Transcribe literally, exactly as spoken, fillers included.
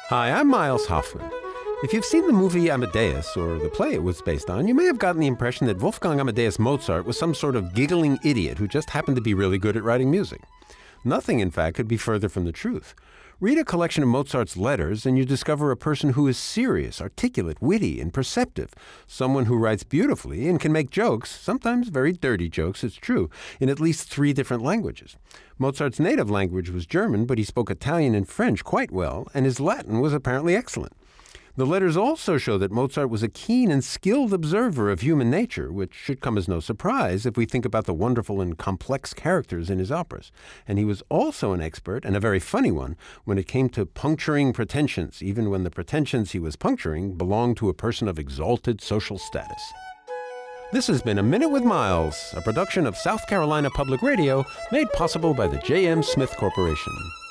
Hi, I'm Miles Hoffman. If you've seen the movie Amadeus, or the play it was based on, you may have gotten the impression that Wolfgang Amadeus Mozart was some sort of giggling idiot who just happened to be really good at writing music. Nothing, in fact, could be further from the truth. Read a collection of Mozart's letters and you discover a person who is serious, articulate, witty, and perceptive. Someone who writes beautifully and can make jokes, sometimes very dirty jokes, it's true, in at least three different languages. Mozart's native language was German, but he spoke Italian and French quite well, and his Latin was apparently excellent. The letters also show that Mozart was a keen and skilled observer of human nature, which should come as no surprise if we think about the wonderful and complex characters in his operas. And he was also an expert, and a very funny one, when it came to puncturing pretensions, even when the pretensions he was puncturing belonged to a person of exalted social status. This has been A Minute with Miles, a production of South Carolina Public Radio, made possible by the J M Smith Corporation.